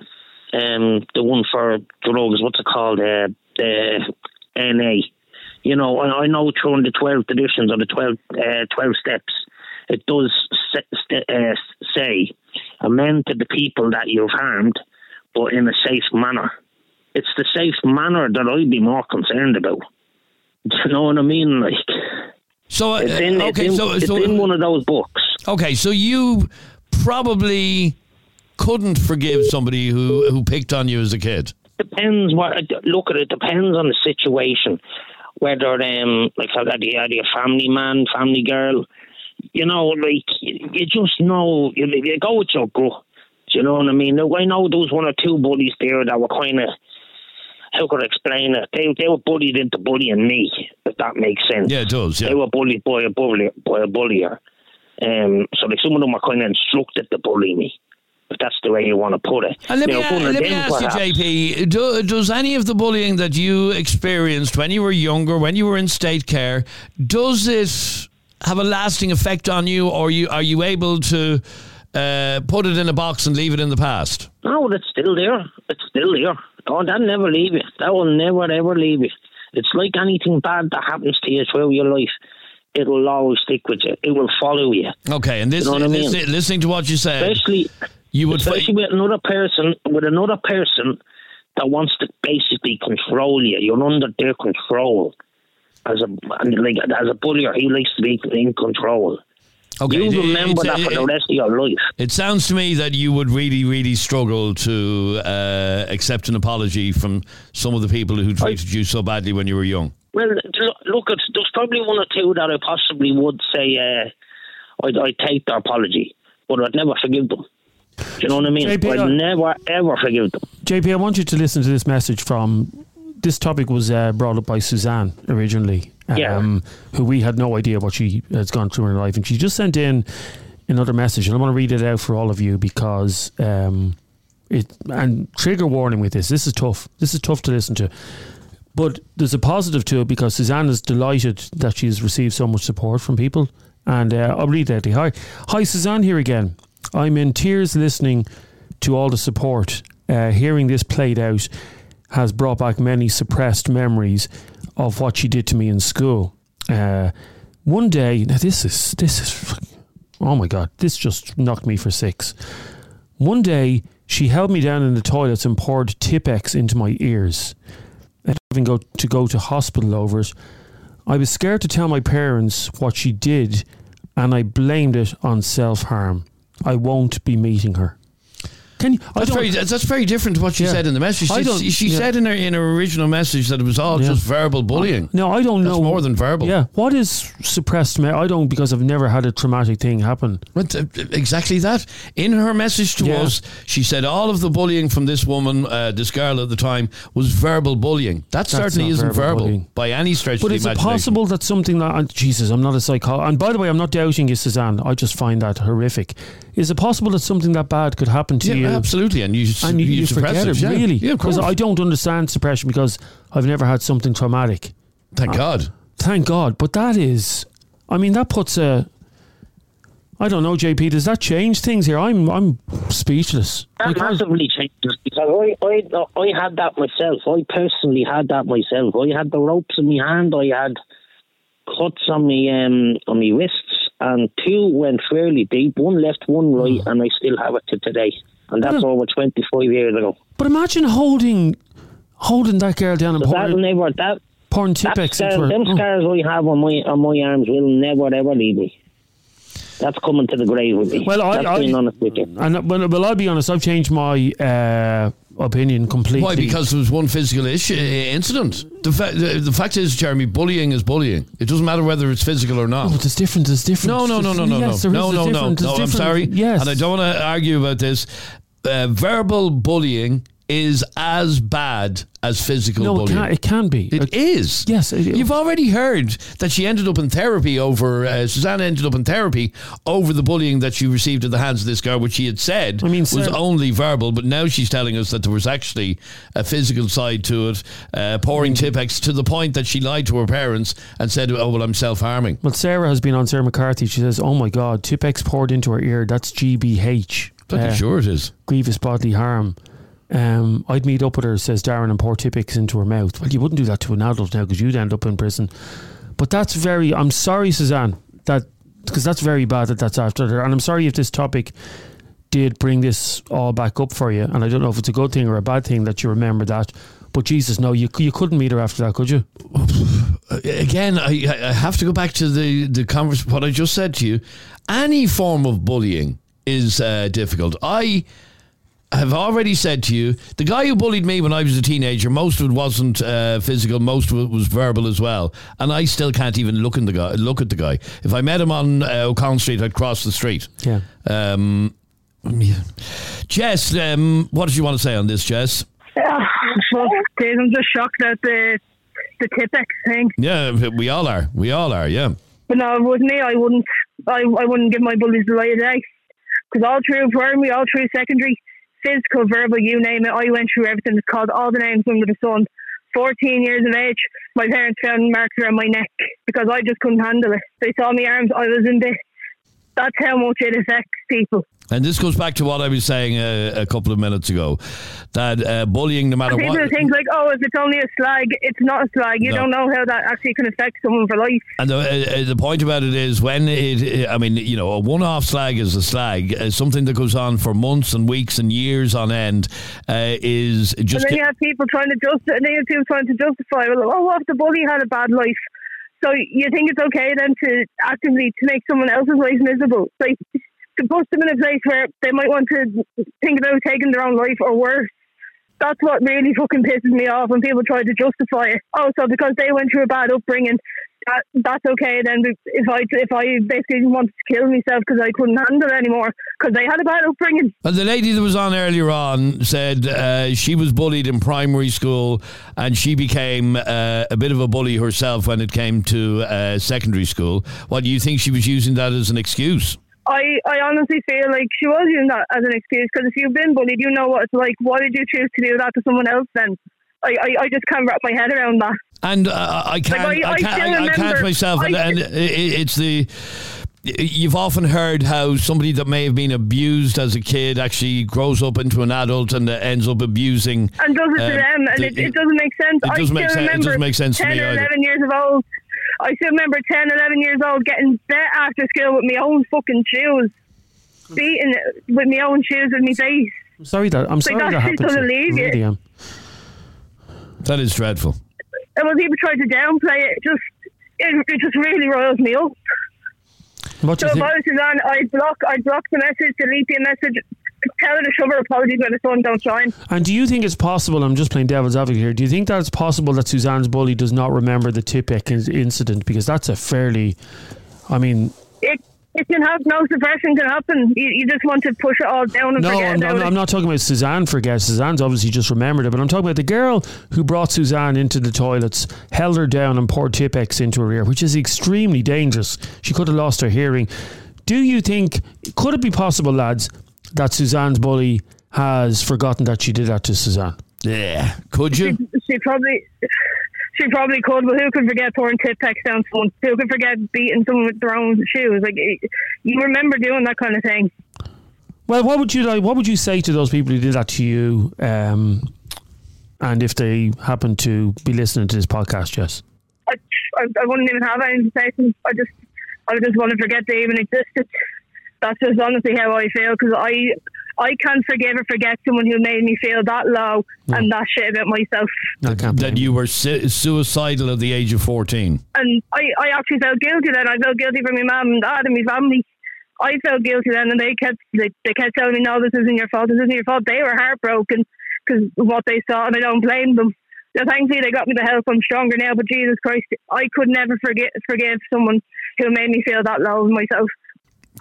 um, the one for drugs, what's it called? Uh, the N A. You know, I, I know through the twelve traditions or the twelve, uh, twelve steps, it does se- st- uh, say, amend to the people that you've harmed, but in a safe manner. It's the safe manner that I'd be more concerned about. Do you know what I mean? Like, So, uh, it's in, it's okay, in, so, it's so in one of those books. okay, so you probably couldn't forgive somebody who, who picked on you as a kid. Depends what. Look at it. Depends on the situation. Whether um, like are you, are you a family man, family girl? You know, like you, you just know. You, you go with your gut. Do you know what I mean? Now, I know there was one or two bullies there that were kind of. How could I explain it? They they were bullied into bullying me, if that makes sense. Yeah, it does. Yeah. They were bullied by a bully by a bullier. Um, so like some of them were kind of instructed to bully me. If that's the way you want to put it. And let me, Now, a- one of let me them ask you, perhaps- J P, do, does any of the bullying that you experienced when you were younger, when you were in state care, does it have a lasting effect on you, or you are you able to uh, put it in a box and leave it in the past? No, it's still there. It's still there. Oh, that'll never leave you. That will never, ever leave you. It's like anything bad that happens to you throughout your life. It will always stick with you. It will follow you. Okay, and this, You know what I mean? listen- listening to what you said, Especially, you would especially with another person, with another person that wants to basically control you. You're under their control. As a and like as a bullier, he likes to be in control. Okay, You it- remember it's- that for it- the rest of your life. It sounds to me that you would really, really struggle to uh, accept an apology from some of the people who treated you so badly when you were young. Well, look, look, it's, there's probably one or two that I possibly would say uh, I'd, I'd take their apology, but I'd never forgive them. Do you know what I mean? J P, I'd I- never, ever forgive them. J P, I want you to listen to this message from. This topic was uh, brought up by Suzanne originally, um, Yeah. who we had no idea what she has gone through in her life, and she just sent in another message, and I want to read it out for all of you because um, it and trigger warning with this. This is tough. This is tough to listen to, but there's a positive to it because Suzanne is delighted that she's received so much support from people, and uh, I'll read that. Hi, hi, Suzanne here again. I'm in tears listening to all the support. Uh, hearing this played out has brought back many suppressed memories of what she did to me in school. Uh, one day, now this is, this is, oh my God, this just knocked me for six. One day, she held me down in the toilets and poured Tipex into my ears. And having go, to go to hospital over it, I was scared to tell my parents what she did, and I blamed it on self-harm. I won't be meeting her. Can you, I That's don't- very, that's very different to what she Yeah. said in the message. I She, don't- she yeah. said in her in her original message that it was all Yeah. just verbal bullying. No, I don't That's know. more than verbal. Yeah. What is suppressed? Me- I don't, because I've never had a traumatic thing happen. But, uh, exactly that. In her message to Yeah. us, she said all of the bullying from this woman, uh, this girl at the time, was verbal bullying. That certainly not isn't verbal verbal bullying. by any stretch But of is the it imagination. possible that something like, and Jesus, I'm not a psychologist. And by the way, I'm not doubting you, Suzanne. I just find that horrific. Is it possible that something that bad could happen to Yeah, you? absolutely. And you, And you, you suppress forget it, yeah. really? Yeah, of course. Because I don't understand suppression because I've never had something traumatic. Thank Uh, God. Thank God. But that is, I mean, that puts a, I don't know, J P, does that change things here? I'm I'm speechless. That Like, I- massively changes because I, I, I had that myself. I personally had that myself. I had the ropes in my hand. I had cuts on me um, on my wrists, and two went fairly deep. One left, one right, Hmm. and I still have it to today. And that's Yeah. over twenty-five years ago. But imagine holding holding that girl down and So that'll pouring, never that. pouring that Tipex scar, into her. them Oh. scars I have on my on my arms will never ever leave me. That's coming to the grave with me. Well, I, That's being I honest with you. and well, well, I'll be honest. I've changed my uh, opinion completely. Why? Because there was one physical issue, incident. The, fa- the, the fact is, Jeremy, bullying is bullying. It doesn't matter whether it's physical or not. Oh, there's different. There's different. No, no, no, no, no, yes, no, there no, is a no, no, different- no. there's I'm different- sorry. Yes, And I don't want to argue about this. Uh, verbal bullying is as bad as physical No, it bullying. can, it can be. It It- is. Yes, it- You've already heard that she ended up in therapy over, uh, Suzanne ended up in therapy over the bullying that she received at the hands of this girl, which she had said I mean, was Sarah- only verbal, but now she's telling us that there was actually a physical side to it, uh, pouring Tipex to the point that she lied to her parents and said, oh, well, I'm self-harming. Well, Sarah has been on Sarah McCarthy. She says, oh my God, Tipex poured into her ear. That's G B H. Pretty Uh, sure it is. Grievous bodily harm. Um, I'd meet up with her, says Darren, and pour Tipex into her mouth. Well, you wouldn't do that to an adult now because you'd end up in prison. But that's very, I'm sorry, Suzanne, that because that's very bad that that's after her. And I'm sorry if this topic did bring this all back up for you. And I don't know if it's a good thing or a bad thing that you remember that. But Jesus, no, you you couldn't meet her after that, could you? Again, I, I have to go back to the, the converse, what I just said to you. Any form of bullying is uh, difficult. I have already said to you, the guy who bullied me when I was a teenager, most of it wasn't uh, physical, most of it was verbal as well. And I still can't even look in the guy. Look at the guy. If I met him on uh, O'Connell Street, I'd cross the street. Yeah. Um, yeah. Jess, um, what did you want to say on this, Jess? Yeah, well, Dave, I'm just shocked at the the Tipex thing. Yeah, we all are. We all are. Yeah. But no, with me, I wouldn't. I, I wouldn't give my bullies the light of day. Because all through primary, all through secondary, physical, verbal, you name it, I went through everything. It's called all the names under the sun. fourteen years of age, my parents found marks around my neck because I just couldn't handle it. They saw my arms, I was in bits. That's how much it affects people. And this goes back to what I was saying a, a couple of minutes ago, that uh, bullying, no matter And people what... think like, oh, if it's only a slag, it's not a slag. You No. don't know how that actually can affect someone for life. And the, uh, the point about it is when it, I mean, you know, a one-off slag is a slag. Uh, something that goes on for months and weeks and years on end uh, is just... and then you have people trying to just, and then you have people trying to justify, well, oh, what if the bully had a bad life? So you think it's okay then to actively to make someone else's life miserable, like to put them in a place where they might want to think about taking their own life or worse. That's what really fucking pisses me off when people try to justify it. Oh, so because they went through a bad upbringing, that, that's okay then. If I if I basically wanted to kill myself because I couldn't handle it anymore because they had a bad upbringing. Well, the lady that was on earlier on said uh, she was bullied in primary school and she became uh, a bit of a bully herself when it came to uh, secondary school. What, do you think she was using that as an excuse? I, I honestly feel like she was using that as an excuse because if you've been bullied, you know what it's like. Why did you choose to do that to someone else then? I, I, I just can't wrap my head around that. And uh, I can't, Like, I- I, I can't, still I, I can't remember- myself. And, I- and it, it's the. You've often heard how somebody that may have been abused as a kid actually grows up into an adult and uh, ends up abusing. And does it to um, them, and the- it, it doesn't make sense. It I doesn't still make sense. It remember doesn't make sense to ten me or either. eleven years of old. I still remember ten, eleven years old getting bet after school with my own fucking shoes, beating it with my own shoes with my face. I'm sorry that I'm Like, sorry that that happened. doesn't to you. leave you. Really am. That is dreadful. And when people try to downplay it, it just it, it just really riles me up. What do So you if I think? was Suzanne, I'd block, I'd block the message, delete the message, tell her to shove her apologies when the sun don't shine. And do you think it's possible? I'm just playing devil's advocate here. Do you think that it's possible that Suzanne's bully does not remember the Tipex in- incident? Because that's a fairly, I mean, It it can have no suppression can happen. You, you just want to push it all down and no, forget I'm, about I'm, it. I'm not talking about Suzanne forget. Suzanne's obviously just remembered it, but I'm talking about the girl who brought Suzanne into the toilets, held her down and poured Tipex into her ear, which is extremely dangerous. She could have lost her hearing. Do you think, could it be possible, lads, that Suzanne's bully has forgotten that she did that to Suzanne? Yeah. Could you? She, she probably she probably could, but who could forget pouring Tipex down someone? Who could forget beating someone with their own shoes? Like, you remember doing that kind of thing. Well, what would you like? What would you say to those people who did that to you? Um, and if they happen to be listening to this podcast, Jess? I, I, I wouldn't even have anything to say to them. I just, I just want to forget they even existed. That's just honestly how I feel, because I, I can't forgive or forget someone who made me feel that low No. and that shit about myself. I can't That you were su- suicidal at the age of fourteen. And I, I actually felt guilty then. I felt guilty for my mum and dad and my family. I felt guilty then, and they kept they, they kept telling me, no, this isn't your fault, this isn't your fault. They were heartbroken because of what they saw, and I don't blame them. So thankfully they got me the help. I'm stronger now, but Jesus Christ, I could never forget forgive someone who made me feel that low of myself.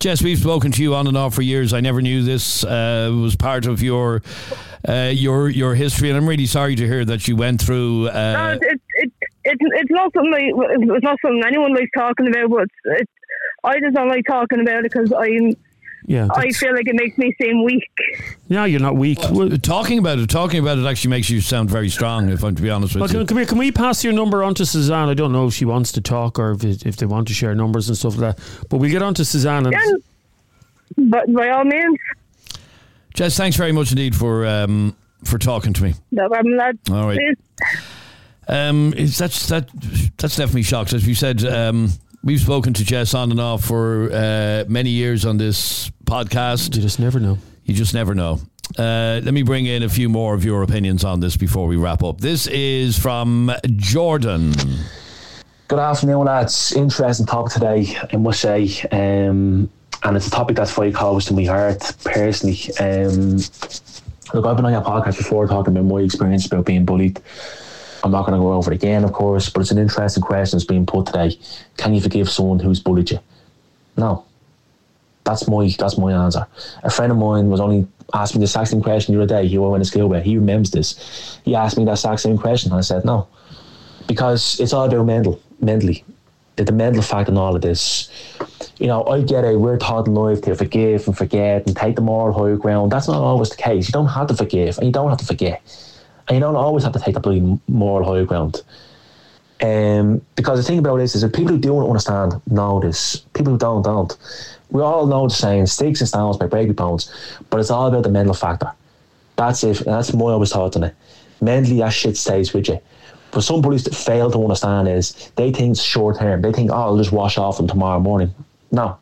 Jess, we've spoken to you on and off for years. I never knew this uh, was part of your uh, your your history, and I'm really sorry to hear that you went through. Uh, no, it, it, it, it, it's not something like, it's not something anyone likes talking about, but it's, it, I just don't like talking about it because I'm. Yeah, I feel like it makes me seem weak. No, you're not weak. Well, talking about it, talking about it actually makes you sound very strong, if I'm to be honest with well, you. Come, come here, can we pass your number on to Suzanne? I don't know if she wants to talk or if, it, if they want to share numbers and stuff like that. But we'll get on to Suzanne. And yeah, but by all means. Jess, thanks very much indeed for um, for talking to me. No problem, lad. All right. Um, it's, that's, that, that's left me shocked. As you said, um, we've spoken to Jess on and off for uh, many years on this podcast. You just never know. You just never know. Uh, let me bring in a few more of your opinions on this before we wrap up. This is from Jordan. Good afternoon, lads. Interesting topic today, I must say. Um, and it's a topic that's very close to my heart, personally. Um, look, I've been on your podcast before talking about my experience about being bullied. I'm not going to go over it again, of course, but it's an interesting question that's being put today. Can you forgive someone who's bullied you? No. That's my that's my answer. A friend of mine was only asked me the exact same question the other day, who I went to school with. He remembers this. He asked me that exact same question, and I said no. Because it's all about mental, mentally. The, the mental fact in all of this. You know, I get it, we're taught in life to forgive and forget and take the moral high ground. That's not always the case. You don't have to forgive and you don't have to forget. And you don't always have to take the bloody moral high ground. Um, because the thing about this is that people who don't understand know this. People who don't, don't. We all know the saying, sticks and stones may break your bones, but it's all about the mental factor. That's it. And that's my always thought on it. Mentally, that shit stays with you. But some bullies that fail to understand is they think it's short term. They think, oh, I'll just wash off them tomorrow morning. No.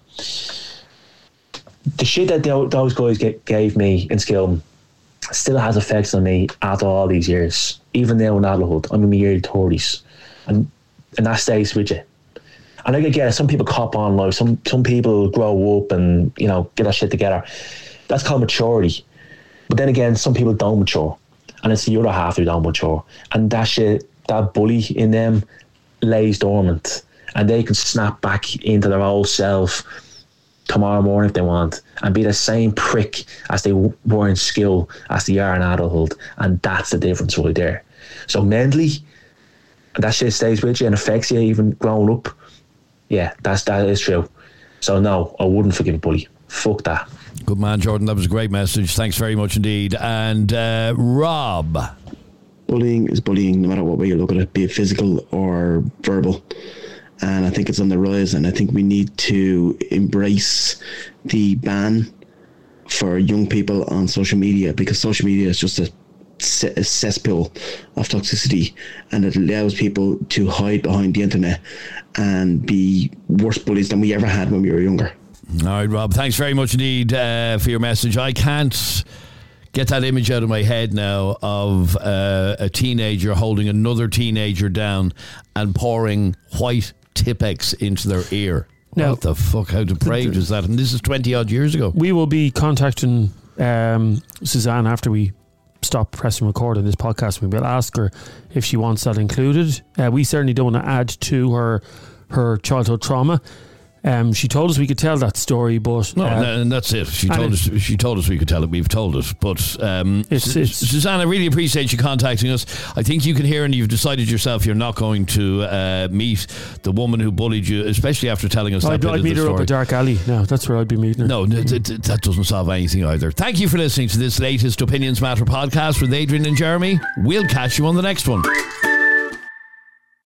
The shit that they, those guys get, gave me in Skilton still has effects on me after all these years. Even now in adulthood, I'm in my early thirties, and and that stays with you. And I get some people cop on life. Some some people grow up and you know get that shit together. That's called maturity. But then again, some people don't mature, and it's the other half who don't mature. And that shit, that bully in them, lays dormant, and they can snap back into their old self tomorrow morning if they want, and be the same prick as they were in school as they are in adulthood. And that's the difference right there. So mentally, that shit stays with you and affects you even growing up. Yeah, that's that is true. So no, I wouldn't forgive a bully. Fuck that. Good man, Jordan. That was a great message. Thanks very much indeed. And uh, Rob. Bullying is bullying no matter what way you look at it, be it physical or verbal. And I think it's on the rise, and I think we need to embrace the ban for young people on social media, because social media is just a, a cesspool of toxicity, and it allows people to hide behind the internet and be worse bullies than we ever had when we were younger. All right, Rob, thanks very much indeed uh, for your message. I can't get that image out of my head now of uh, a teenager holding another teenager down and pouring white Tipex into their ear. Now, what the fuck? How depraved is that? And this is twenty odd years ago. We will be contacting um, Suzanne after we stop pressing record on this podcast. We will ask her if she wants that included. Uh, we certainly don't want to add to her her childhood trauma. Um, she told us we could tell that story, but no, uh, and that's it. She told us. She told us we could tell it. We've told it, but um, it's, it's, Suzanne, I really appreciate you contacting us. I think you can hear, and you've decided yourself you're not going to uh, meet the woman who bullied you, especially after telling us I'd, that. I'd, I'd meet her story. up a dark alley. No, that's where I'd be meeting her. No, th- th- that doesn't solve anything either. Thank you for listening to this latest Opinions Matter podcast with Adrian and Jeremy. We'll catch you on the next one.